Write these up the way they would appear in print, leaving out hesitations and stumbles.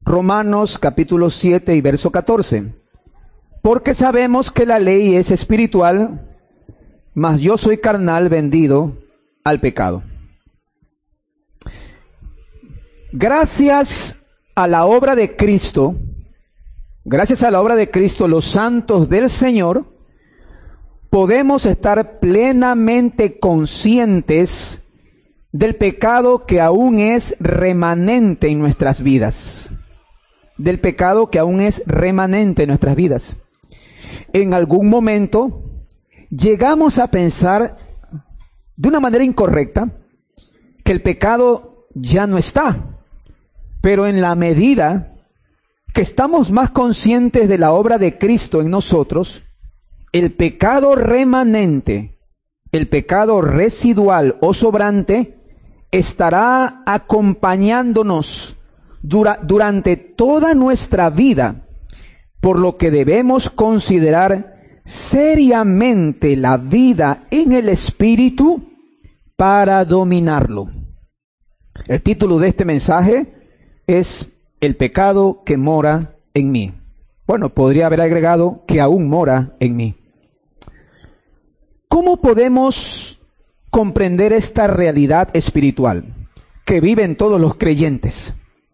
Romanos capítulo 7 y verso 14. Porque sabemos que la ley es espiritual, mas yo soy carnal, vendido al pecado. Gracias a la obra de Cristo, los santos del Señor, podemos estar plenamente conscientes del pecado que aún es remanente en nuestras vidas. En algún momento llegamos a pensar de una manera incorrecta que el pecado ya no está, pero en la medida que estamos más conscientes de la obra de Cristo en nosotros, el pecado remanente, el pecado residual o sobrante, estará acompañándonos durante toda nuestra vida, por lo que debemos considerar seriamente la vida en el Espíritu para dominarlo. El título de este mensaje es El pecado que mora en mí. Bueno, podría haber agregado que aún mora en mí. ¿Cómo podemos comprender esta realidad espiritual que viven todos los creyentes?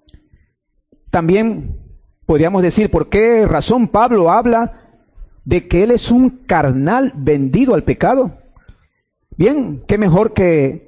También podríamos decir, ¿por qué razón Pablo habla de que él es un carnal vendido al pecado? Bien, qué mejor que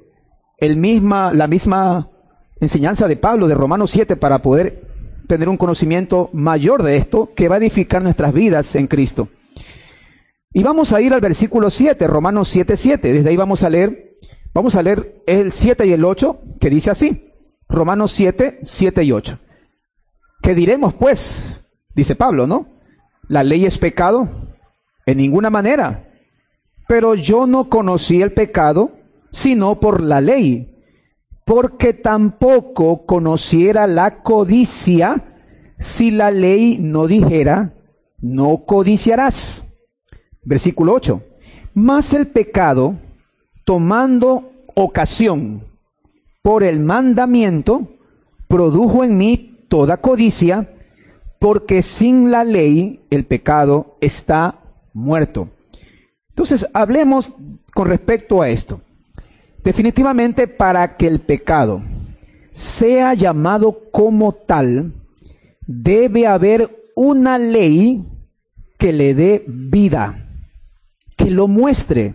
la misma enseñanza de Pablo de Romanos 7 para poder tener un conocimiento mayor de esto que va a edificar nuestras vidas en Cristo. Y vamos a ir al versículo 7, Romanos 7:7. Desde ahí vamos a leer el 7 y el 8, que dice así, Romanos 7:7 y 8. ¿Qué diremos pues? Dice Pablo, ¿no? ¿La ley es pecado? En ninguna manera. Pero yo no conocí el pecado, sino por la ley, porque tampoco conociera la codicia si la ley no dijera, no codiciarás. Versículo 8. Mas el pecado, tomando ocasión por el mandamiento, produjo en mí toda codicia, porque sin la ley el pecado está muerto. Entonces, hablemos con respecto a esto. Definitivamente, para que el pecado sea llamado como tal, debe haber una ley que le dé vida, que lo muestre.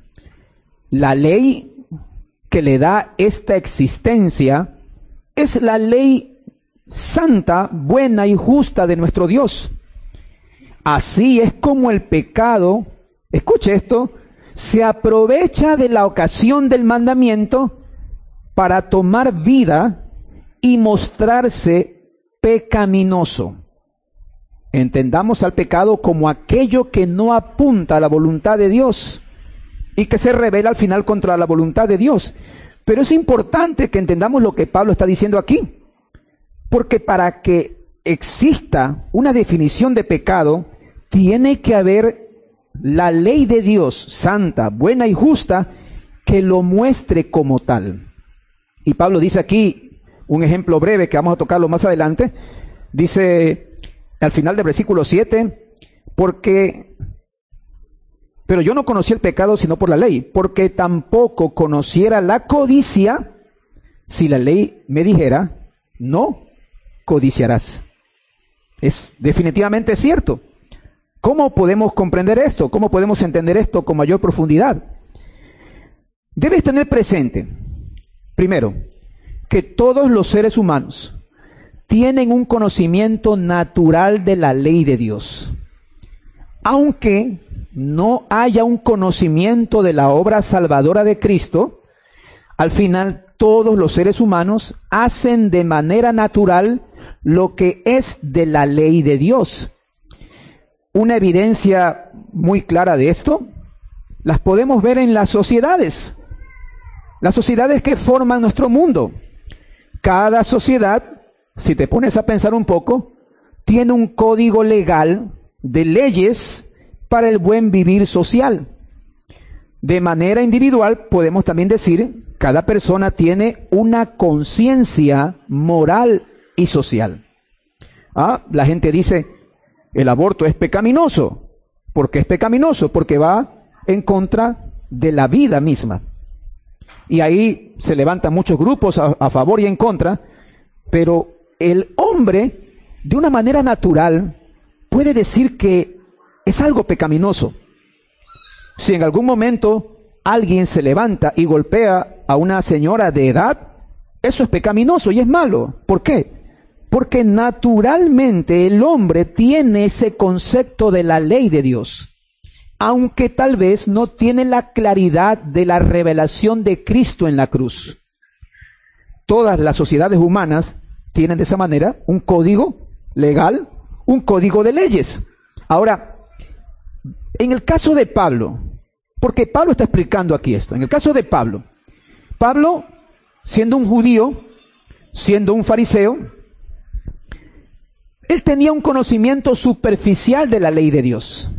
La ley que le da esta existencia es la ley santa, buena y justa de nuestro Dios. Así es como el pecado, escuche esto, se aprovecha de la ocasión del mandamiento para tomar vida y mostrarse pecaminoso. Entendamos al pecado como aquello que no apunta a la voluntad de Dios y que se revela al final contra la voluntad de Dios. Pero es importante que entendamos lo que Pablo está diciendo aquí. Porque para que exista una definición de pecado, tiene que haber la ley de Dios, santa, buena y justa, que lo muestre como tal. Y Pablo dice aquí un ejemplo breve que vamos a tocarlo más adelante. Dice al final del versículo 7, pero yo no conocí el pecado sino por la ley, porque tampoco conociera la codicia si la ley me dijera, no codiciarás. Es definitivamente cierto. ¿Cómo podemos comprender esto? ¿Cómo podemos entender esto con mayor profundidad? Debes tener presente, primero, que todos los seres humanos tienen un conocimiento natural de la ley de Dios. Aunque no haya un conocimiento de la obra salvadora de Cristo, al final todos los seres humanos hacen de manera natural lo que es de la ley de Dios. Una evidencia muy clara de esto las podemos ver en las sociedades que forman nuestro mundo. Cada sociedad, si te pones a pensar un poco, tiene un código legal de leyes para el buen vivir social. De manera individual, podemos también decir, cada persona tiene una conciencia moral y social. La gente dice, el aborto es pecaminoso. ¿Por qué es pecaminoso? Porque va en contra de la vida misma. Y ahí se levantan muchos grupos a favor y en contra, pero el hombre, de una manera natural, puede decir que es algo pecaminoso. Si en algún momento alguien se levanta y golpea a una señora de edad, eso es pecaminoso y es malo. ¿Por qué? Porque naturalmente el hombre tiene ese concepto de la ley de Dios, aunque tal vez no tiene la claridad de la revelación de Cristo en la cruz. Todas las sociedades humanas tienen de esa manera un código legal, un código de leyes. Ahora, en el caso de Pablo, porque Pablo está explicando aquí esto, en el caso de Pablo, siendo un judío, siendo un fariseo, él tenía un conocimiento superficial de la ley de Dios.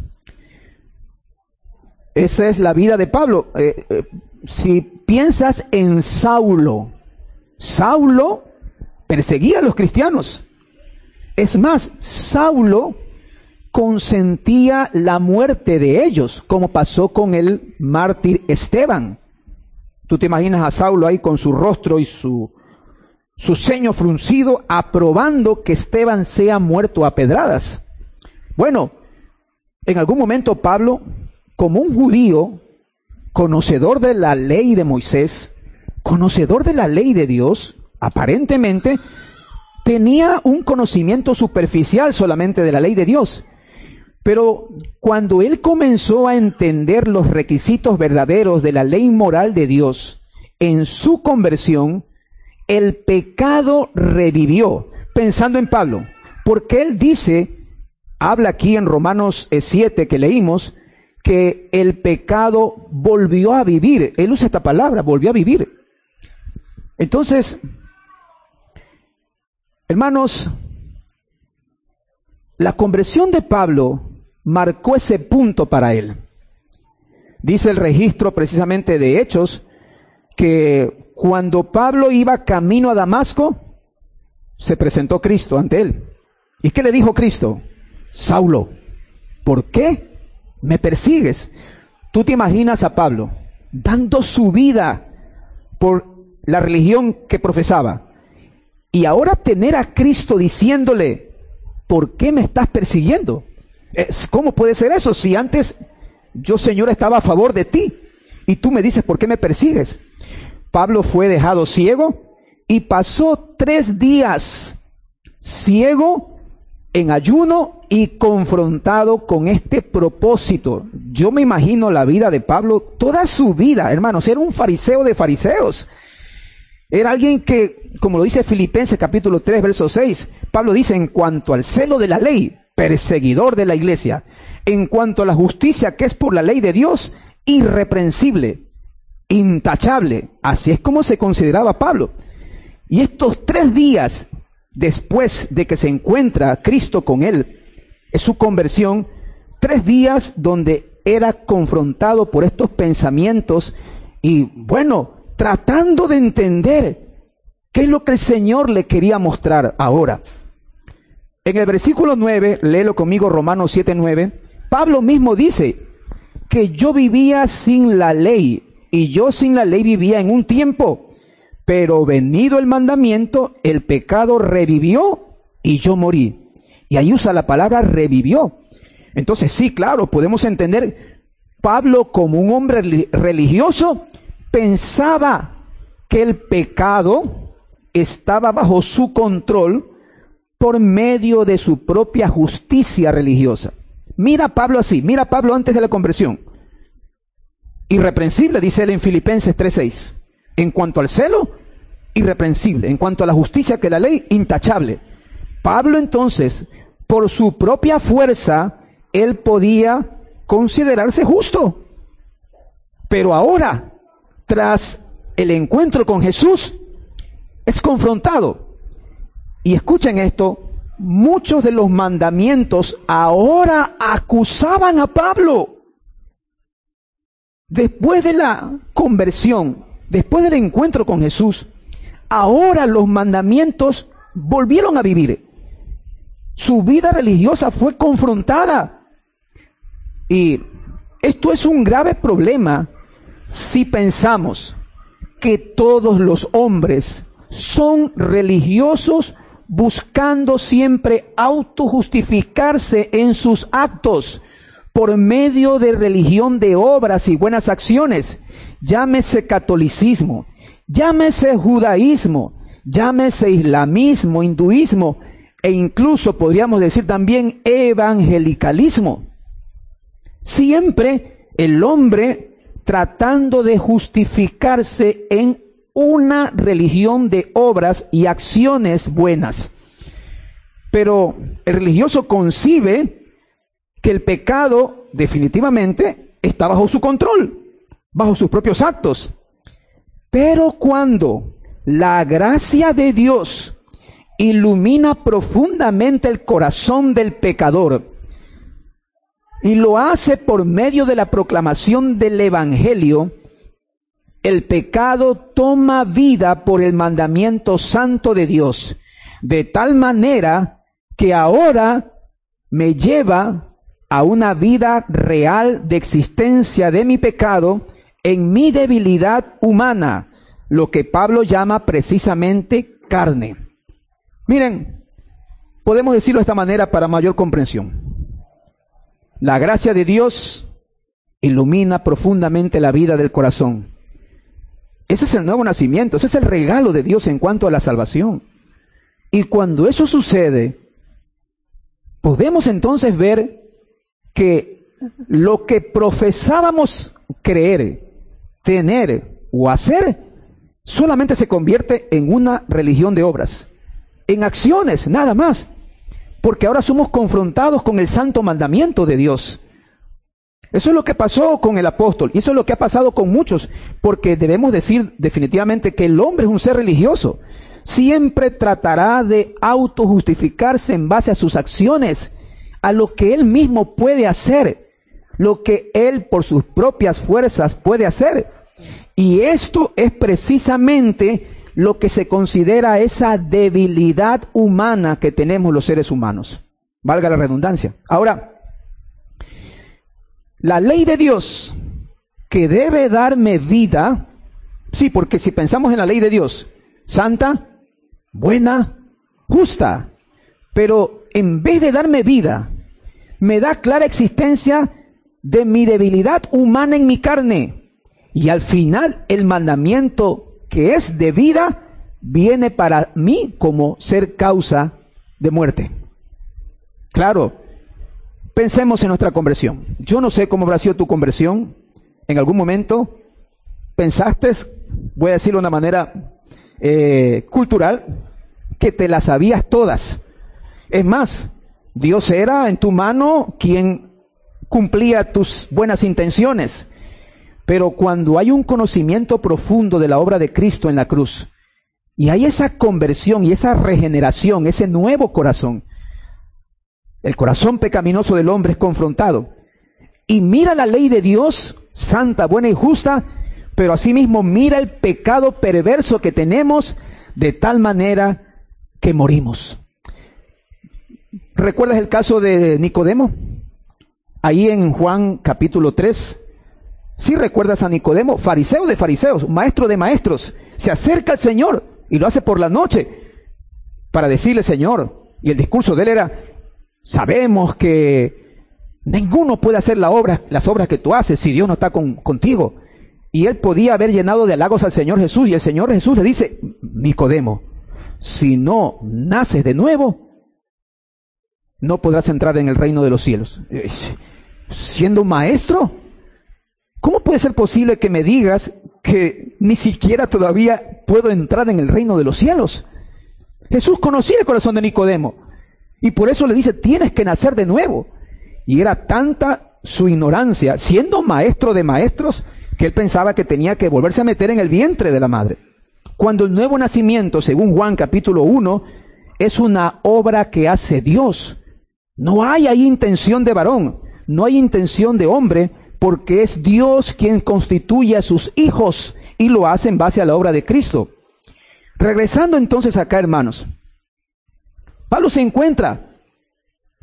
Esa es la vida de Pablo. Si piensas en Saulo perseguía a los cristianos. Es más, Saulo consentía la muerte de ellos, como pasó con el mártir Esteban. Tú te imaginas a Saulo ahí con su rostro y su ceño fruncido, aprobando que Esteban sea muerto a pedradas. Bueno, en algún momento Pablo, como un judío, conocedor de la ley de Moisés, conocedor de la ley de Dios, aparentemente tenía un conocimiento superficial solamente de la ley de Dios. Pero cuando él comenzó a entender los requisitos verdaderos de la ley moral de Dios, en su conversión, el pecado revivió. Pensando en Pablo, porque él habla aquí en Romanos 7 que leímos, que el pecado volvió a vivir. Él usa esta palabra, volvió a vivir. Entonces, hermanos, la conversión de Pablo marcó ese punto para él. Dice el registro precisamente de Hechos que cuando Pablo iba camino a Damasco, se presentó Cristo ante él. ¿Y qué le dijo Cristo? Saulo, ¿por qué me persigues? Tú te imaginas a Pablo dando su vida por la religión que profesaba, y ahora tener a Cristo diciéndole, ¿por qué me estás persiguiendo? ¿Cómo puede ser eso? Si antes yo, Señor, estaba a favor de ti y tú me dices, ¿por qué me persigues? Pablo fue dejado ciego y pasó 3 días ciego, en ayuno y confrontado con este propósito. Yo me imagino la vida de Pablo, toda su vida, hermanos, era un fariseo de fariseos. Era alguien que, como lo dice Filipenses capítulo 3, verso 6, Pablo dice, en cuanto al celo de la ley, perseguidor de la iglesia; en cuanto a la justicia que es por la ley de Dios, irreprensible, intachable. Así es como se consideraba Pablo. Y estos 3 días después de que se encuentra Cristo con él, es su conversión, 3 días donde era confrontado por estos pensamientos y, bueno, tratando de entender qué es lo que el Señor le quería mostrar ahora. En el versículo 9, léelo conmigo, Romanos 7:9, Pablo mismo dice que yo vivía sin la ley, y yo sin la ley vivía en un tiempo, pero venido el mandamiento, el pecado revivió y yo morí. Y ahí usa la palabra revivió. Entonces sí, claro, podemos entender, Pablo como un hombre religioso pensaba que el pecado estaba bajo su control por medio de su propia justicia religiosa. Mira a Pablo así, mira a Pablo antes de la conversión. Irreprensible, dice él en Filipenses 3:6. En cuanto al celo, irreprensible. En cuanto a la justicia que la ley, intachable. Pablo entonces, por su propia fuerza, él podía considerarse justo. Pero ahora, tras el encuentro con Jesús, es confrontado. Y escuchen esto, muchos de los mandamientos ahora acusaban a Pablo. Después de la conversión, después del encuentro con Jesús, ahora los mandamientos volvieron a vivir. Su vida religiosa fue confrontada. Y esto es un grave problema si pensamos que todos los hombres son religiosos buscando siempre autojustificarse en sus actos por medio de religión de obras y buenas acciones. Llámese catolicismo, llámese judaísmo, llámese islamismo, hinduismo e incluso podríamos decir también evangelicalismo. Siempre el hombre tratando de justificarse en una religión de obras y acciones buenas. Pero el religioso concibe que el pecado definitivamente está bajo su control, bajo sus propios actos. Pero cuando la gracia de Dios ilumina profundamente el corazón del pecador y lo hace por medio de la proclamación del Evangelio, el pecado toma vida por el mandamiento santo de Dios, de tal manera que ahora me lleva a una vida real de existencia de mi pecado en mi debilidad humana, lo que Pablo llama precisamente carne. Miren, podemos decirlo de esta manera para mayor comprensión. La gracia de Dios ilumina profundamente la vida del corazón. Ese es el nuevo nacimiento, ese es el regalo de Dios en cuanto a la salvación. Y cuando eso sucede, podemos entonces ver que lo que profesábamos creer, tener o hacer, solamente se convierte en una religión de obras, en acciones, nada más. Porque ahora somos confrontados con el santo mandamiento de Dios. Eso es lo que pasó con el apóstol, y eso es lo que ha pasado con muchos, porque debemos decir definitivamente que el hombre es un ser religioso. Siempre tratará de autojustificarse en base a sus acciones, a lo que él mismo puede hacer, lo que él por sus propias fuerzas puede hacer. Y esto es precisamente lo que se considera esa debilidad humana que tenemos los seres humanos. Valga la redundancia. Ahora, la ley de Dios que debe darme vida, sí, porque si pensamos en la ley de Dios, santa, buena, justa, pero en vez de darme vida, me da clara existencia de mi debilidad humana en mi carne. Y al final, el mandamiento que es de vida, viene para mí como ser causa de muerte. Claro, pensemos en nuestra conversión. Yo no sé cómo habrá sido tu conversión. En algún momento pensaste, voy a decirlo de una manera cultural, que te las sabías todas. Es más, Dios era en tu mano quien cumplía tus buenas intenciones. Pero cuando hay un conocimiento profundo de la obra de Cristo en la cruz, y hay esa conversión y esa regeneración, ese nuevo corazón, el corazón pecaminoso del hombre es confrontado. Y mira la ley de Dios, santa, buena y justa, pero asimismo mira el pecado perverso que tenemos de tal manera que morimos. ¿Recuerdas el caso de Nicodemo? Ahí en Juan capítulo 3, ¿sí recuerdas a Nicodemo? Fariseo de fariseos, maestro de maestros, se acerca al Señor y lo hace por la noche para decirle, Señor, y el discurso de él era, sabemos que ninguno puede hacer las obras que tú haces si Dios no está contigo. Y él podía haber llenado de halagos al Señor Jesús, y el Señor Jesús le dice, Nicodemo, si no naces de nuevo, no podrás entrar en el reino de los cielos. Siendo un maestro, ¿cómo puede ser posible que me digas que ni siquiera todavía puedo entrar en el reino de los cielos? Jesús conocía el corazón de Nicodemo y por eso le dice, tienes que nacer de nuevo. Y era tanta su ignorancia, siendo maestro de maestros, que él pensaba que tenía que volverse a meter en el vientre de la madre. Cuando el nuevo nacimiento, según Juan capítulo 1, es una obra que hace Dios. No hay ahí intención de varón, no hay intención de hombre, porque es Dios quien constituye a sus hijos y lo hace en base a la obra de Cristo. Regresando entonces acá, hermanos, Pablo se encuentra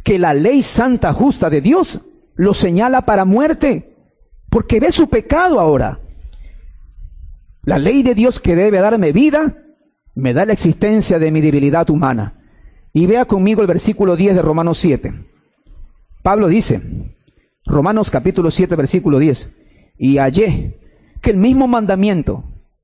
que la ley santa justa de Dios lo señala para muerte, porque ve su pecado ahora. La ley de Dios que debe darme vida, me da la existencia de mi debilidad humana. Y vea conmigo el versículo 10 de Romanos 7. Pablo dice, Romanos capítulo 7, versículo 10, y hallé que el mismo mandamiento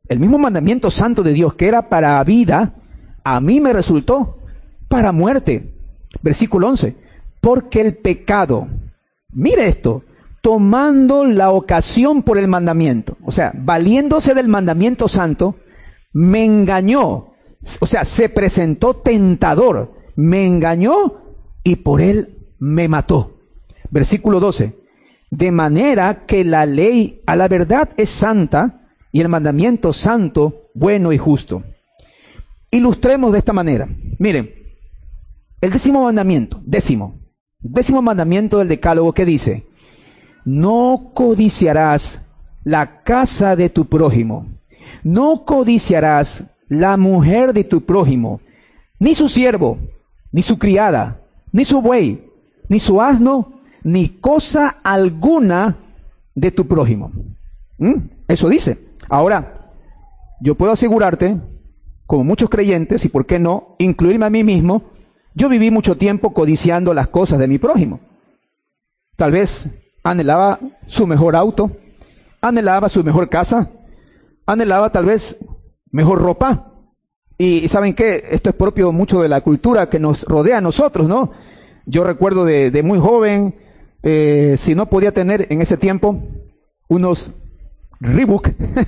santo de Dios que era para vida, a mí me resultó para muerte. Versículo 11, porque el pecado, mire esto, tomando la ocasión por el mandamiento, o sea, valiéndose del mandamiento santo, me engañó, o sea, se presentó tentador, me engañó y por él me mató. Versículo 12, de manera que la ley a la verdad es santa y el mandamiento santo, bueno y justo. Ilustremos de esta manera. Miren, el décimo mandamiento del decálogo, que dice, no codiciarás la casa de tu prójimo, no codiciarás la mujer de tu prójimo, ni su siervo, ni su criada, ni su buey, ni su asno, ni cosa alguna de tu prójimo. Eso dice. Ahora, yo puedo asegurarte, como muchos creyentes, y por qué no, incluirme a mí mismo, yo viví mucho tiempo codiciando las cosas de mi prójimo. Tal vez anhelaba su mejor auto, anhelaba su mejor casa, anhelaba tal vez mejor ropa. Y ¿saben qué? Esto es propio mucho de la cultura que nos rodea a nosotros, ¿no? Yo recuerdo de muy joven, si no podía tener en ese tiempo unos Reebok,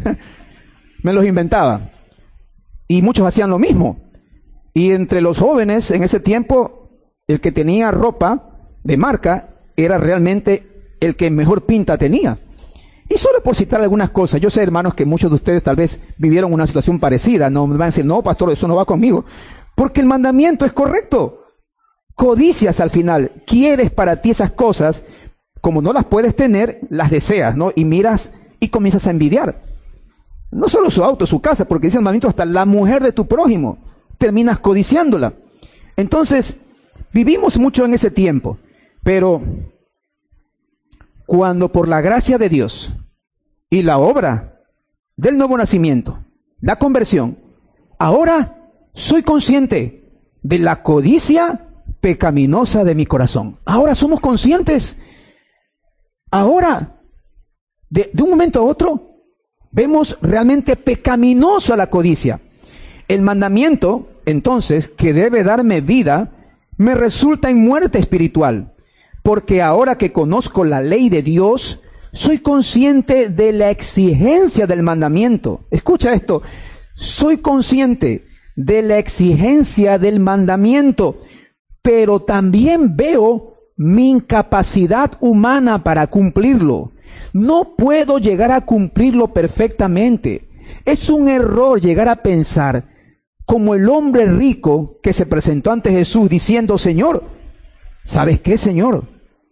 me los inventaba. Y muchos hacían lo mismo. Y entre los jóvenes en ese tiempo, el que tenía ropa de marca era realmente el que mejor pinta tenía. Y solo por citar algunas cosas, yo sé, hermanos, que muchos de ustedes tal vez vivieron una situación parecida. No me van a decir, no, pastor, eso no va conmigo. Porque el mandamiento es correcto. Codicias al final, quieres para ti esas cosas, como no las puedes tener, las deseas, ¿no? Y miras y comienzas a envidiar. No solo su auto, su casa, porque dice el mandamiento, hasta la mujer de tu prójimo, terminas codiciándola. Entonces, vivimos mucho en ese tiempo, pero cuando por la gracia de Dios y la obra del nuevo nacimiento, la conversión, ahora soy consciente de la codicia pecaminosa de mi corazón. Ahora somos conscientes. Ahora, de un momento a otro, vemos realmente pecaminosa la codicia. El mandamiento, entonces, que debe darme vida, me resulta en muerte espiritual, porque ahora que conozco la ley de Dios, soy consciente de la exigencia del mandamiento. Escucha esto, soy consciente de la exigencia del mandamiento, pero también veo mi incapacidad humana para cumplirlo. No puedo llegar a cumplirlo perfectamente. Es un error llegar a pensar como el hombre rico que se presentó ante Jesús diciendo, Señor, ¿sabes qué, Señor?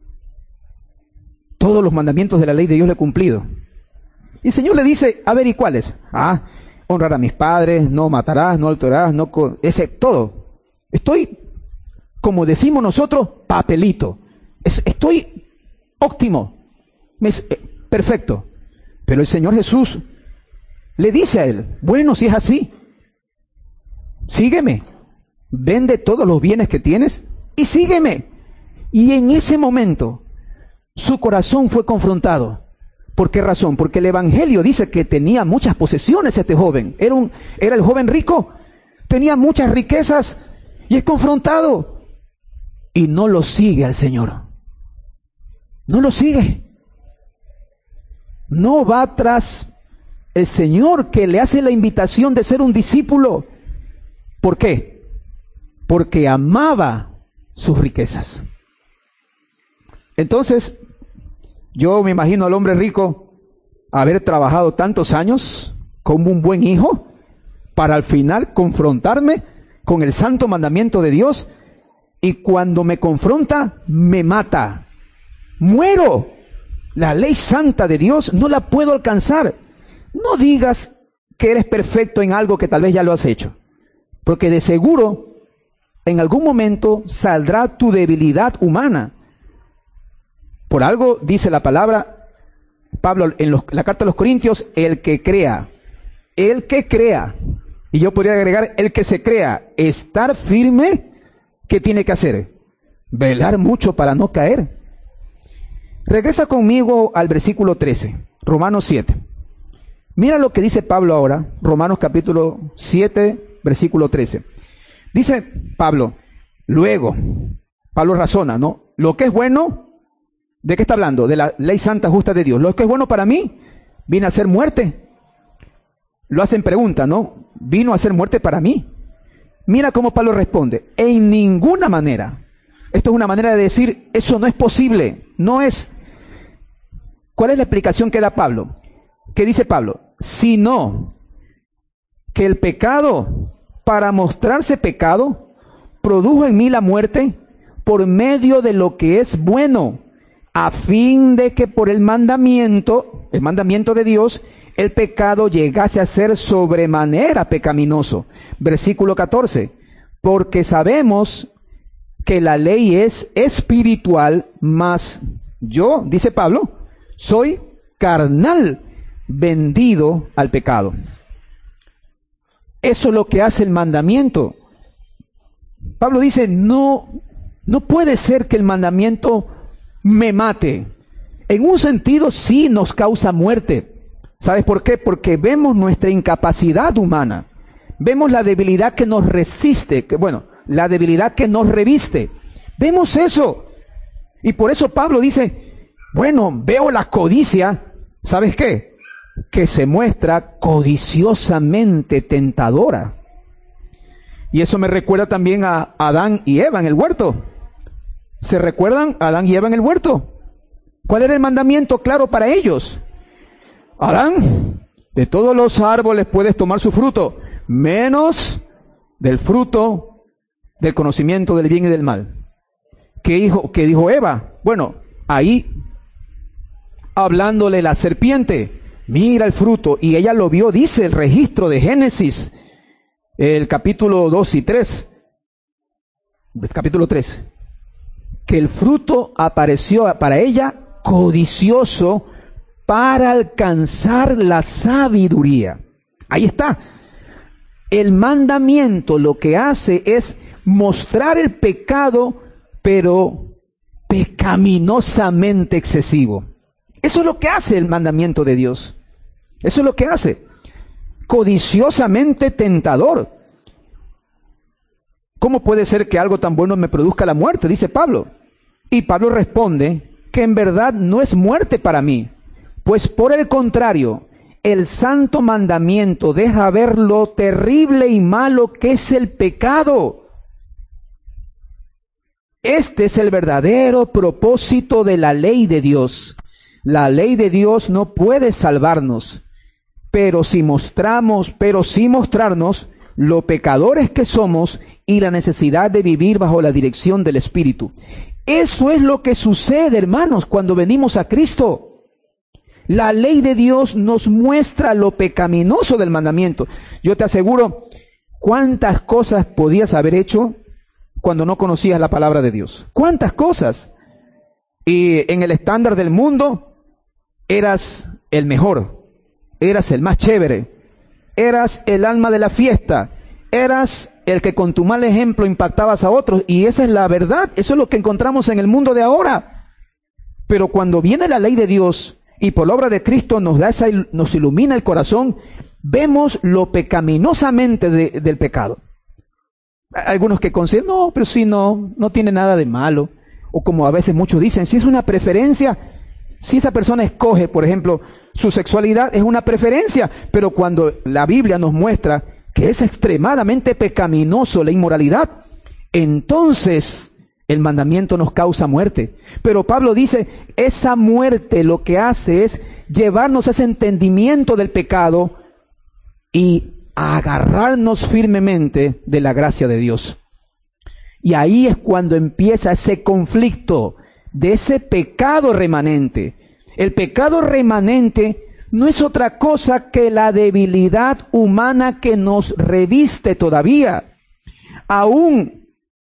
Todos los mandamientos de la ley de Dios le he cumplido. Y el Señor le dice, a ver, ¿y cuáles? Honrar a mis padres, no matarás, no adulterarás, ese todo. Estoy, como decimos nosotros, papelito. Estoy óptimo. Perfecto. Pero el Señor Jesús le dice a él, bueno, si es así, sígueme, vende todos los bienes que tienes y sígueme. Y en ese momento su corazón fue confrontado. ¿Por qué razón? Porque el Evangelio dice que tenía muchas posesiones este joven. Era el joven rico, tenía muchas riquezas y es confrontado. Y no lo sigue al Señor. No lo sigue. No va tras el Señor que le hace la invitación de ser un discípulo. ¿Por qué? Porque amaba sus riquezas. Entonces, yo me imagino al hombre rico haber trabajado tantos años como un buen hijo para al final confrontarme con el santo mandamiento de Dios, y cuando me confronta, me mata. Muero. La ley santa de Dios no la puedo alcanzar. No digas que eres perfecto en algo que tal vez ya lo has hecho, porque de seguro en algún momento saldrá tu debilidad humana. Por algo dice la palabra, Pablo en la carta a los Corintios, el que crea, y yo podría agregar el que se crea, estar firme, ¿qué tiene que hacer? Velar mucho para no caer. Regresa conmigo al versículo 13, Romanos 7. Mira lo que dice Pablo ahora, Romanos capítulo 7, versículo 13. Dice Pablo, luego, Pablo razona, ¿no? Lo que es bueno, ¿de qué está hablando? De la ley santa justa de Dios. Lo que es bueno para mí, vino a ser muerte. Lo hacen pregunta, ¿no? Vino a ser muerte para mí. Mira cómo Pablo responde, en ninguna manera. Esto es una manera de decir, eso no es posible, no es. ¿Cuál es la explicación que da Pablo? ¿Qué dice Pablo? Sino que el pecado, para mostrarse pecado, produjo en mí la muerte por medio de lo que es bueno, a fin de que por el mandamiento de Dios, el pecado llegase a ser sobremanera pecaminoso. Versículo 14. Porque sabemos que la ley es espiritual, mas yo, dice Pablo, soy carnal, vendido al pecado. Eso es lo que hace el mandamiento. Pablo dice, no puede ser que el mandamiento me mate. En un sentido sí nos causa muerte. ¿Sabes por qué? Porque vemos nuestra incapacidad humana. Vemos la debilidad que nos resiste, la debilidad que nos reviste. Vemos eso. Y por eso Pablo dice, veo la codicia, ¿sabes qué? Que se muestra codiciosamente tentadora. Y eso me recuerda también a Adán y Eva en el huerto. ¿Se recuerdan Adán y Eva en el huerto? ¿Cuál era el mandamiento claro para ellos? Adán, de todos los árboles puedes tomar su fruto, menos del fruto del conocimiento del bien y del mal. ¿Qué dijo Eva? Ahí hablándole la serpiente, mira el fruto, y ella lo vio, dice el registro de Génesis, el capítulo 2 y 3, capítulo 3, que el fruto apareció para ella codicioso para alcanzar la sabiduría. Ahí está. El mandamiento lo que hace es mostrar el pecado, pero pecaminosamente excesivo. Eso es lo que hace el mandamiento de Dios. Eso es lo que hace. Codiciosamente tentador. ¿Cómo puede ser que algo tan bueno me produzca la muerte? Dice Pablo. Y Pablo responde que en verdad no es muerte para mí, pues por el contrario, el santo mandamiento deja ver lo terrible y malo que es el pecado. Este es el verdadero propósito de la ley de Dios. La ley de Dios no puede salvarnos, pero sí mostrarnos lo pecadores que somos y la necesidad de vivir bajo la dirección del Espíritu. Eso es lo que sucede, hermanos, cuando venimos a Cristo. La ley de Dios nos muestra lo pecaminoso del mandamiento. Yo te aseguro, ¿cuántas cosas podías haber hecho cuando no conocías la palabra de Dios? ¿Cuántas cosas? Y en el estándar del mundo, eras el mejor, eras el más chévere, eras el alma de la fiesta, eras el que con tu mal ejemplo impactabas a otros, y esa es la verdad, eso es lo que encontramos en el mundo de ahora. Pero cuando viene la ley de Dios y por la obra de Cristo nos ilumina el corazón, vemos lo pecaminosamente del pecado. Algunos que consideran, no, pero si no tiene nada de malo, o como a veces muchos dicen, si es una preferencia, si esa persona escoge, por ejemplo, su sexualidad es una preferencia, pero cuando la Biblia nos muestra que es extremadamente pecaminoso la inmoralidad, entonces el mandamiento nos causa muerte. Pero Pablo dice, esa muerte lo que hace es llevarnos a ese entendimiento del pecado y a agarrarnos firmemente de la gracia de Dios. Y ahí es cuando empieza ese conflicto de ese pecado remanente. El pecado remanente no es otra cosa que la debilidad humana que nos reviste todavía. Aún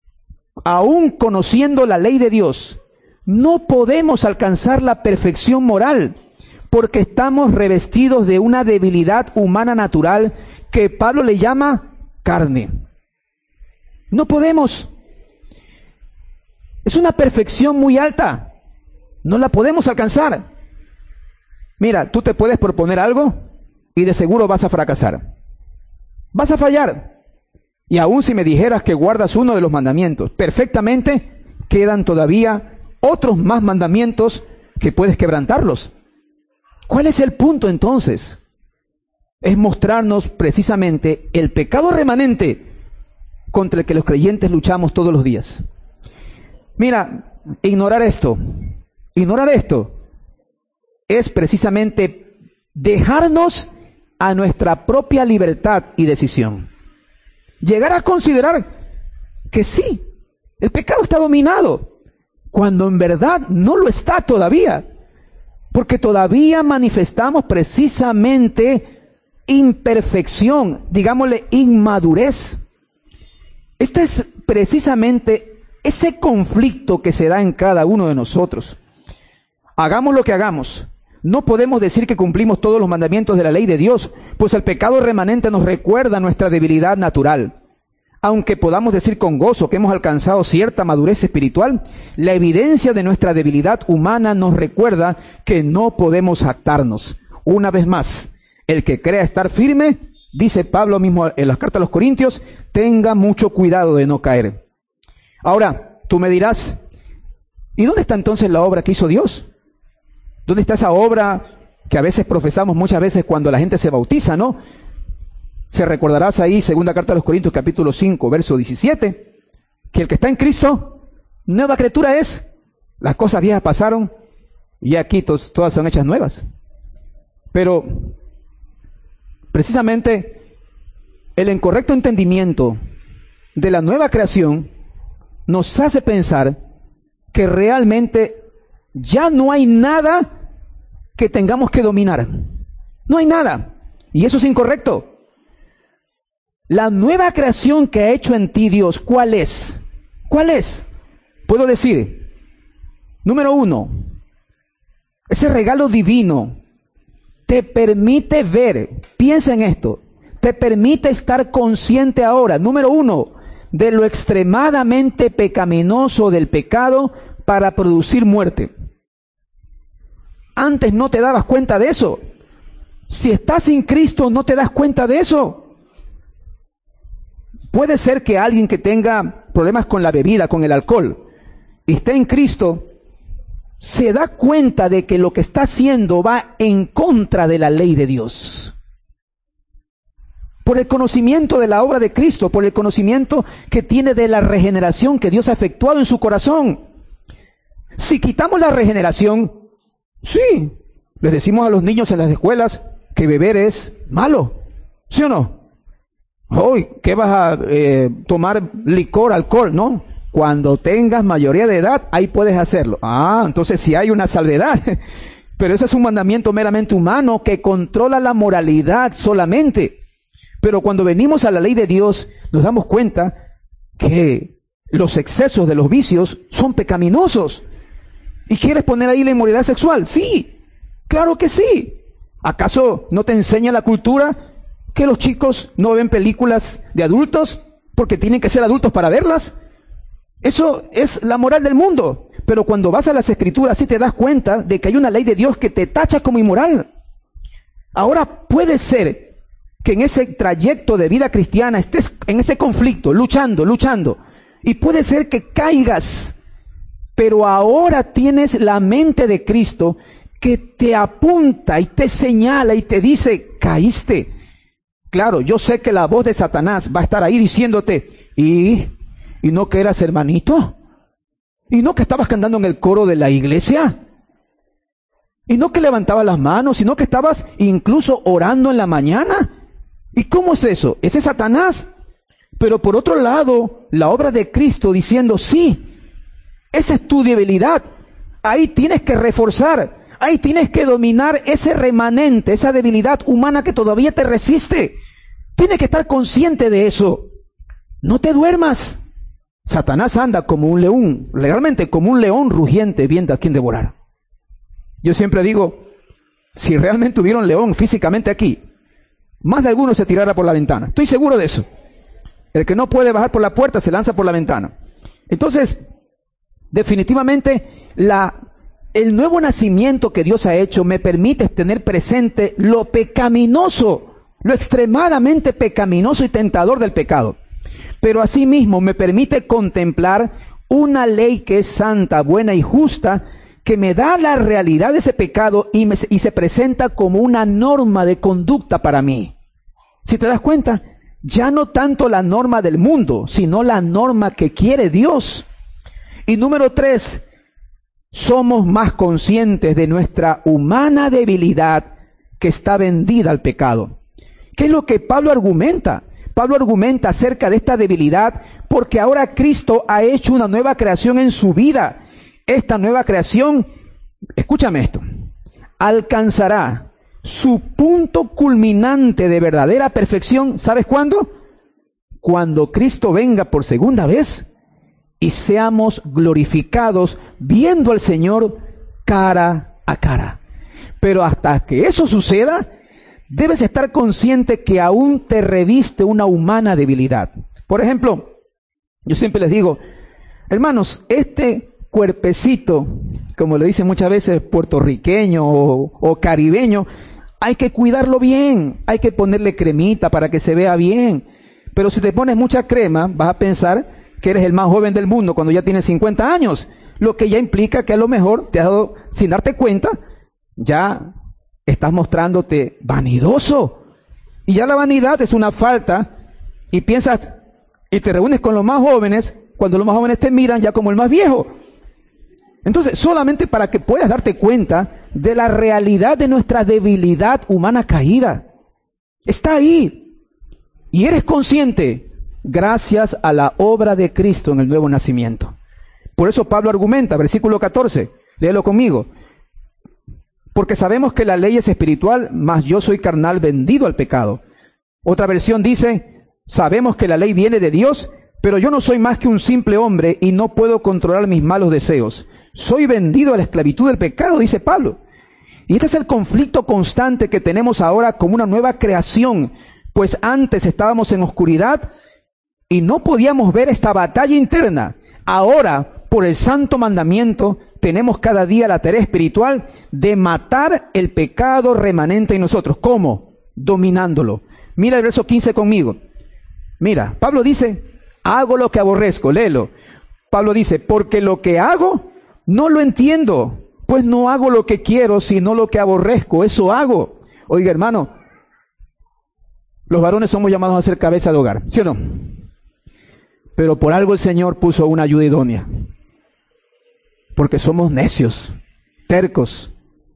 aún conociendo la ley de Dios, no podemos alcanzar la perfección moral porque estamos revestidos de una debilidad humana natural que Pablo le llama carne. No podemos. Es una perfección muy alta. No la podemos alcanzar. Mira, tú te puedes proponer algo y de seguro vas a fracasar. Vas a fallar. Y aún si me dijeras que guardas uno de los mandamientos perfectamente, quedan todavía otros más mandamientos que puedes quebrantarlos. ¿Cuál es el punto entonces? Es mostrarnos precisamente el pecado remanente contra el que los creyentes luchamos todos los días. Mira, ignorar esto es precisamente dejarnos a nuestra propia libertad y decisión. Llegar a considerar que sí, el pecado está dominado, cuando en verdad no lo está todavía, porque todavía manifestamos precisamente imperfección, digámosle inmadurez. Este es precisamente ese conflicto que se da en cada uno de nosotros. Hagamos lo que hagamos, no podemos decir que cumplimos todos los mandamientos de la ley de Dios, pues el pecado remanente nos recuerda nuestra debilidad natural. Aunque podamos decir con gozo que hemos alcanzado cierta madurez espiritual, la evidencia de nuestra debilidad humana nos recuerda que no podemos jactarnos. Una vez más, el que crea estar firme, dice Pablo mismo en las cartas a los Corintios, tenga mucho cuidado de no caer. Ahora, tú me dirás, ¿y dónde está entonces la obra que hizo Dios? ¿Dónde está esa obra que a veces profesamos muchas veces cuando la gente se bautiza, no? Se recordarás ahí, segunda carta a los Corintios, capítulo 5, verso 17, que el que está en Cristo, nueva criatura es. Las cosas viejas pasaron y aquí todas son hechas nuevas. Pero, precisamente, el incorrecto entendimiento de la nueva creación nos hace pensar que realmente ya no hay nada que tengamos que dominar. No hay nada. Y eso es incorrecto. La nueva creación que ha hecho en ti Dios, ¿cuál es? ¿Cuál es? Puedo decir, número 1, ese regalo divino te permite ver, piensa en esto, te permite estar consciente ahora, número 1, de lo extremadamente pecaminoso del pecado para producir muerte. Antes no te dabas cuenta de eso. Si estás sin Cristo, no te das cuenta de eso. Puede ser que alguien que tenga problemas con la bebida, con el alcohol, y esté en Cristo, se da cuenta de que lo que está haciendo va en contra de la ley de Dios. Por el conocimiento de la obra de Cristo, por el conocimiento que tiene de la regeneración que Dios ha efectuado en su corazón. Si quitamos la regeneración, sí, les decimos a los niños en las escuelas que beber es malo, ¿sí o no? Hoy, ¿qué vas a tomar licor, alcohol? No, cuando tengas mayoría de edad, ahí puedes hacerlo. Entonces sí hay una salvedad, pero ese es un mandamiento meramente humano que controla la moralidad solamente. Pero cuando venimos a la ley de Dios, nos damos cuenta que los excesos de los vicios son pecaminosos. ¿Y quieres poner ahí la inmoralidad sexual? Sí, claro que sí. ¿Acaso no te enseña la cultura que los chicos no ven películas de adultos porque tienen que ser adultos para verlas? Eso es la moral del mundo. Pero cuando vas a las Escrituras sí te das cuenta de que hay una ley de Dios que te tacha como inmoral. Ahora puede ser que en ese trayecto de vida cristiana estés en ese conflicto, luchando, y puede ser que caigas, pero ahora tienes la mente de Cristo que te apunta y te señala y te dice, caíste. Claro, yo sé que la voz de Satanás va a estar ahí diciéndote, ¿y no que eras hermanito? ¿Y no que estabas cantando en el coro de la iglesia? ¿Y no que levantabas las manos? ¿Y no que estabas incluso orando en la mañana? ¿Y cómo es eso? Ese es Satanás. Pero por otro lado, la obra de Cristo diciendo, sí, esa es tu debilidad. Ahí tienes que reforzar. Ahí tienes que dominar ese remanente, esa debilidad humana que todavía te resiste. Tienes que estar consciente de eso. No te duermas. Satanás anda como un león, realmente como un león rugiente viendo a quién devorar. Yo siempre digo, si realmente hubiera un león físicamente aquí, más de alguno se tirara por la ventana. Estoy seguro de eso. El que no puede bajar por la puerta se lanza por la ventana. Entonces, definitivamente, el nuevo nacimiento que Dios ha hecho me permite tener presente lo pecaminoso, lo extremadamente pecaminoso y tentador del pecado. Pero asimismo me permite contemplar una ley que es santa, buena y justa, que me da la realidad de ese pecado y se presenta como una norma de conducta para mí. Si te das cuenta, ya no tanto la norma del mundo, sino la norma que quiere Dios. Y número 3, somos más conscientes de nuestra humana debilidad que está vendida al pecado. ¿Qué es lo que Pablo argumenta? Pablo argumenta acerca de esta debilidad porque ahora Cristo ha hecho una nueva creación en su vida. Esta nueva creación, escúchame esto, alcanzará su punto culminante de verdadera perfección. ¿Sabes cuándo? Cuando Cristo venga por segunda vez y seamos glorificados viendo al Señor cara a cara. Pero hasta que eso suceda, debes estar consciente que aún te reviste una humana debilidad. Por ejemplo, yo siempre les digo, hermanos, este cuerpecito, como le dicen muchas veces, puertorriqueño o caribeño, hay que cuidarlo bien, hay que ponerle cremita para que se vea bien. Pero si te pones mucha crema, vas a pensar que eres el más joven del mundo cuando ya tienes 50 años, lo que ya implica que a lo mejor te has dado, sin darte cuenta, ya estás mostrándote vanidoso. Y ya la vanidad es una falta y piensas y te reúnes con los más jóvenes cuando los más jóvenes te miran ya como el más viejo. Entonces, solamente para que puedas darte cuenta de la realidad de nuestra debilidad humana caída. Está ahí. Y eres consciente gracias a la obra de Cristo en el nuevo nacimiento. Por eso Pablo argumenta, versículo 14, léelo conmigo. Porque sabemos que la ley es espiritual, mas yo soy carnal vendido al pecado. Otra versión dice, sabemos que la ley viene de Dios, pero yo no soy más que un simple hombre y no puedo controlar mis malos deseos. Soy vendido a la esclavitud del pecado, dice Pablo. Y este es el conflicto constante que tenemos ahora como una nueva creación, pues antes estábamos en oscuridad y no podíamos ver esta batalla interna. Ahora, por el santo mandamiento, tenemos cada día la tarea espiritual de matar el pecado remanente en nosotros. ¿Cómo? Dominándolo. Mira el verso 15 conmigo. Mira, Pablo dice, hago lo que aborrezco. Léelo. Pablo dice, porque lo que hago no lo entiendo, pues no hago lo que quiero, sino lo que aborrezco, eso hago. Oiga, hermano, los varones somos llamados a ser cabeza de hogar, ¿sí o no? Pero por algo el Señor puso una ayuda idónea. Porque somos necios, tercos.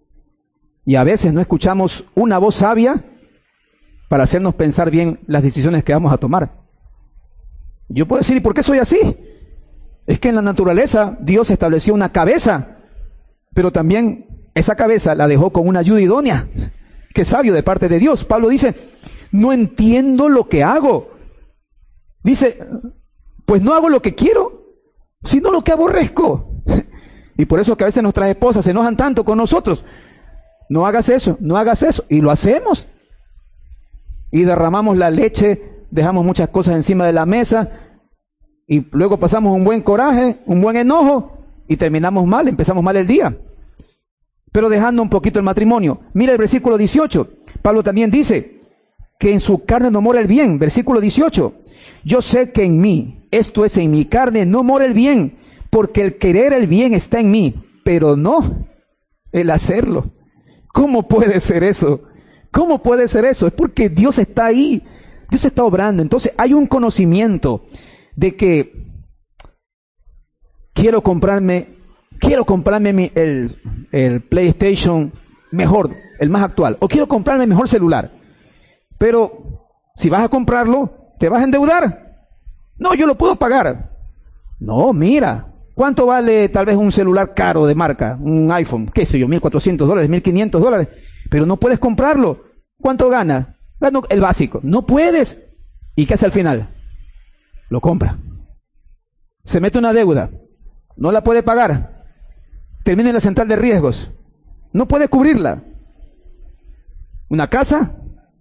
Y a veces no escuchamos una voz sabia para hacernos pensar bien las decisiones que vamos a tomar. Yo puedo decir, ¿y por qué soy así? Es que en la naturaleza Dios estableció una cabeza, pero también esa cabeza la dejó con una ayuda idónea. Qué sabio de parte de Dios. Pablo dice, no entiendo lo que hago. Dice, pues no hago lo que quiero, sino lo que aborrezco. Y por eso que a veces nuestras esposas se enojan tanto con nosotros. No hagas eso, no hagas eso. Y lo hacemos. Y derramamos la leche, dejamos muchas cosas encima de la mesa. Y luego pasamos un buen coraje, un buen enojo. Y terminamos mal, empezamos mal el día. Pero dejando un poquito el matrimonio. Mira el versículo 18. Pablo también dice que en su carne no mora el bien. Versículo 18. Yo sé que en mí, esto es en mi carne, no mora el bien. Porque el querer el bien está en mí, pero no el hacerlo. ¿Cómo puede ser eso? ¿Cómo puede ser eso? Es porque Dios está ahí, Dios está obrando. Entonces hay un conocimiento de que quiero comprarme el PlayStation mejor, el más actual, o quiero comprarme el mejor celular. Pero si vas a comprarlo, te vas a endeudar. No, yo lo puedo pagar. No, mira. ¿Cuánto vale tal vez un celular caro de marca? Un iPhone, qué sé yo, $1,400, $1,500. Pero no puedes comprarlo. ¿Cuánto ganas? Gano el básico. No puedes. ¿Y qué hace al final? Lo compra. se mete una deuda, no la puede pagar, termina en la central de riesgos, no puede cubrirla. Una casa,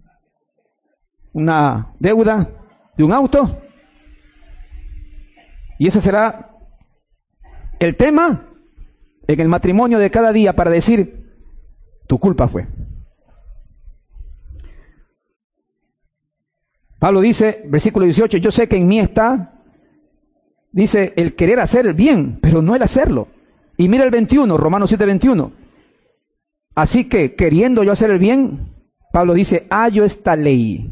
una deuda de un auto, y ese será el tema en el matrimonio de cada día para decir, tu culpa fue. Pablo dice, versículo 18, yo sé que en mí está, dice, el querer hacer el bien, pero no el hacerlo. Y mira el 21, Romanos 7, 21. Así que, queriendo yo hacer el bien, Pablo dice, hallo esta ley.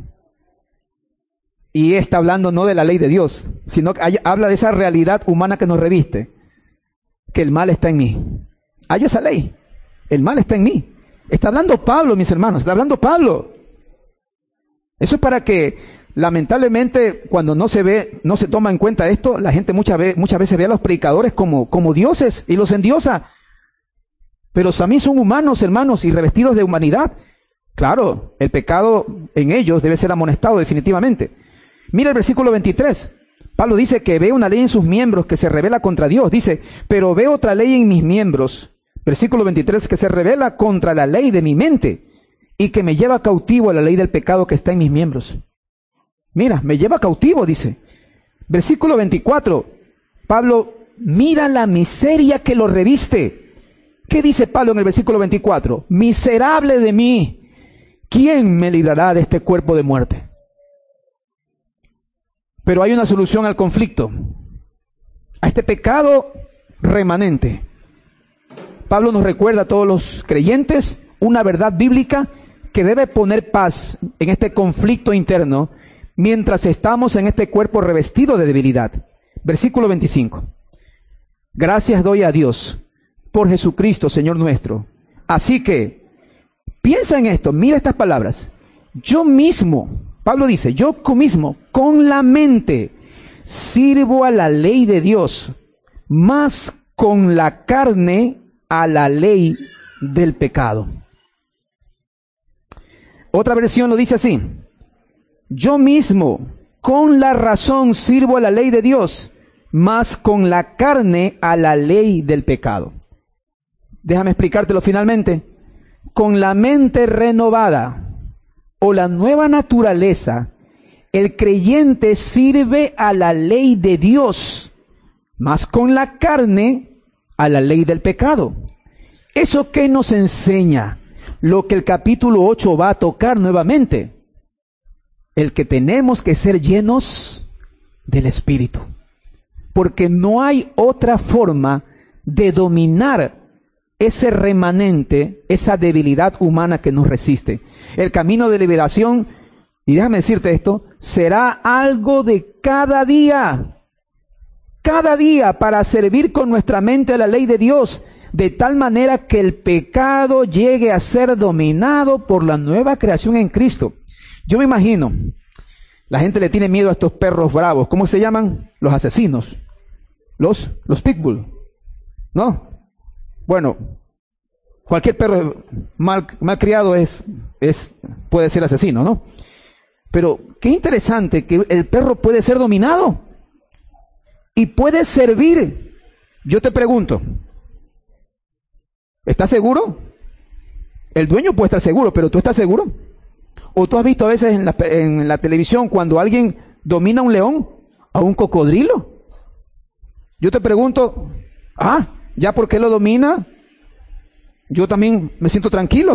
Y está hablando no de la ley de Dios, sino que habla de esa realidad humana que nos reviste, que el mal está en mí. Hallo esa ley, el mal está en mí. Está hablando Pablo, mis hermanos, está hablando Pablo. Eso es para que, lamentablemente, cuando no se toma en cuenta esto, la gente muchas veces ve a los predicadores como dioses y los endiosa. Pero también son humanos, hermanos, y revestidos de humanidad. Claro, el pecado en ellos debe ser amonestado definitivamente. Mira el versículo 23. Pablo dice que ve una ley en sus miembros que se revela contra Dios. Dice, pero veo otra ley en mis miembros. Versículo 23, que se revela contra la ley de mi mente y que me lleva cautivo a la ley del pecado que está en mis miembros. Mira, me lleva cautivo, dice. Versículo 24, Pablo, mira la miseria que lo reviste. ¿Qué dice Pablo en el versículo 24? Miserable de mí, ¿quién me librará de este cuerpo de muerte? Pero hay una solución al conflicto, a este pecado remanente. Pablo nos recuerda a todos los creyentes una verdad bíblica que debe poner paz en este conflicto interno mientras estamos en este cuerpo revestido de debilidad. Versículo 25. Gracias doy a Dios por Jesucristo, Señor nuestro. Así que, piensa en esto, mira estas palabras. Yo mismo, Pablo dice, yo mismo, con la mente, sirvo a la ley de Dios, más con la carne a la ley del pecado. Otra versión lo dice así. Yo mismo, con la razón, sirvo a la ley de Dios, más con la carne a la ley del pecado. Déjame explicártelo finalmente. Con la mente renovada o la nueva naturaleza, el creyente sirve a la ley de Dios, más con la carne a la ley del pecado. ¿Eso qué nos enseña? Lo que el capítulo 8 va a tocar nuevamente. El que tenemos que ser llenos del Espíritu. Porque no hay otra forma de dominar ese remanente, esa debilidad humana que nos resiste. El camino de liberación, y déjame decirte esto, será algo de cada día para servir con nuestra mente a la ley de Dios, de tal manera que el pecado llegue a ser dominado por la nueva creación en Cristo. Yo me imagino, la gente le tiene miedo a estos perros bravos. ¿Cómo se llaman? Los asesinos. Los pitbull. ¿No? Bueno, cualquier perro mal criado puede ser asesino, ¿no? Pero qué interesante que el perro puede ser dominado y puede servir. Yo te pregunto, ¿estás seguro? El dueño puede estar seguro, pero ¿tú estás seguro? ¿O tú has visto a veces en la televisión cuando alguien domina a un león, a un cocodrilo? Yo te pregunto, ya porque lo domina, yo también me siento tranquilo.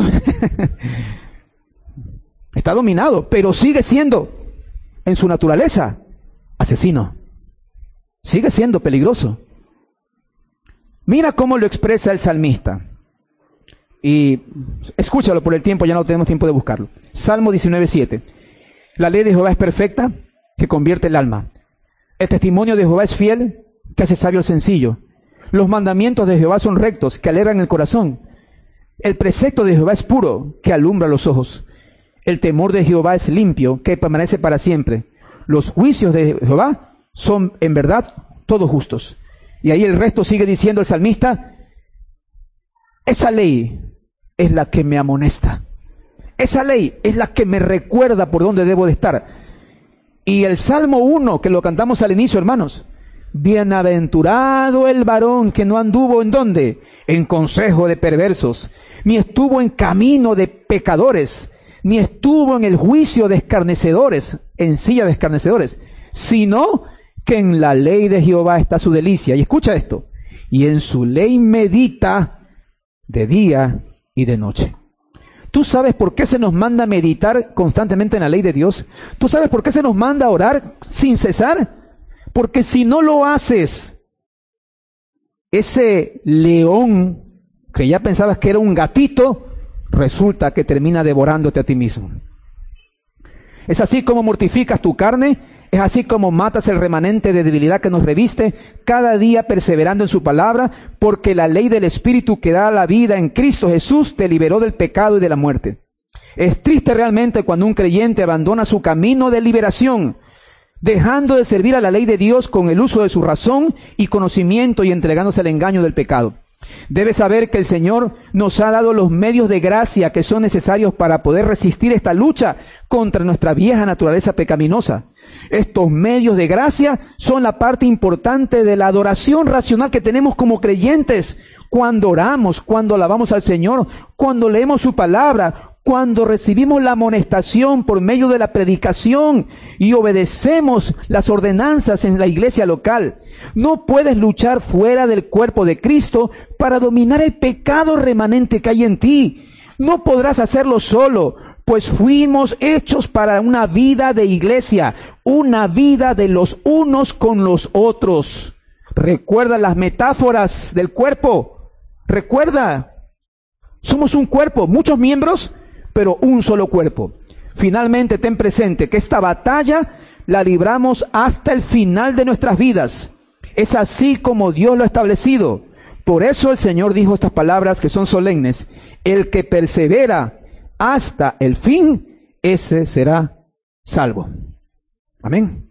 Está dominado, pero sigue siendo, en su naturaleza, asesino. Sigue siendo peligroso. Mira cómo lo expresa el salmista. Y escúchalo por el tiempo, ya no tenemos tiempo de buscarlo. Salmo 19:7. La ley de Jehová es perfecta, que convierte el alma. El testimonio de Jehová es fiel, que hace sabio al sencillo. Los mandamientos de Jehová son rectos, que alegran el corazón. El precepto de Jehová es puro, que alumbra los ojos. El temor de Jehová es limpio, que permanece para siempre. Los juicios de Jehová son en verdad todos justos. Y ahí el resto sigue diciendo el salmista, esa ley es la que me amonesta. Esa ley es la que me recuerda por dónde debo de estar. Y el Salmo 1, que lo cantamos al inicio, hermanos, Bienaventurado el varón que no anduvo ¿en dónde? En consejo de perversos, ni estuvo en camino de pecadores, ni estuvo en el juicio de escarnecedores, en silla de escarnecedores, sino que en la ley de Jehová está su delicia. Y escucha esto, y en su ley medita de día y de noche. ¿Tú sabes por qué se nos manda a meditar constantemente en la ley de Dios? ¿Tú sabes por qué se nos manda a orar sin cesar? Porque si no lo haces, ese león que ya pensabas que era un gatito, resulta que termina devorándote a ti mismo. Es así como mortificas tu carne, es así como matas el remanente de debilidad que nos reviste, cada día perseverando en su palabra, porque la ley del Espíritu que da la vida en Cristo Jesús te liberó del pecado y de la muerte. Es triste realmente cuando un creyente abandona su camino de liberación, dejando de servir a la ley de Dios con el uso de su razón y conocimiento y entregándose al engaño del pecado. Debes saber que el Señor nos ha dado los medios de gracia que son necesarios para poder resistir esta lucha contra nuestra vieja naturaleza pecaminosa. Estos medios de gracia son la parte importante de la adoración racional que tenemos como creyentes cuando oramos, cuando alabamos al Señor, cuando leemos su palabra, cuando recibimos la amonestación por medio de la predicación y obedecemos las ordenanzas en la iglesia local. No puedes luchar fuera del cuerpo de Cristo para dominar el pecado remanente que hay en ti. No podrás hacerlo solo, pues fuimos hechos para una vida de iglesia, una vida de los unos con los otros. Recuerda las metáforas del cuerpo. Recuerda, somos un cuerpo, muchos miembros, pero un solo cuerpo. Finalmente, ten presente que esta batalla la libramos hasta el final de nuestras vidas. Es así como Dios lo ha establecido. Por eso el Señor dijo estas palabras que son solemnes: el que persevera hasta el fin, ese será salvo. Amén.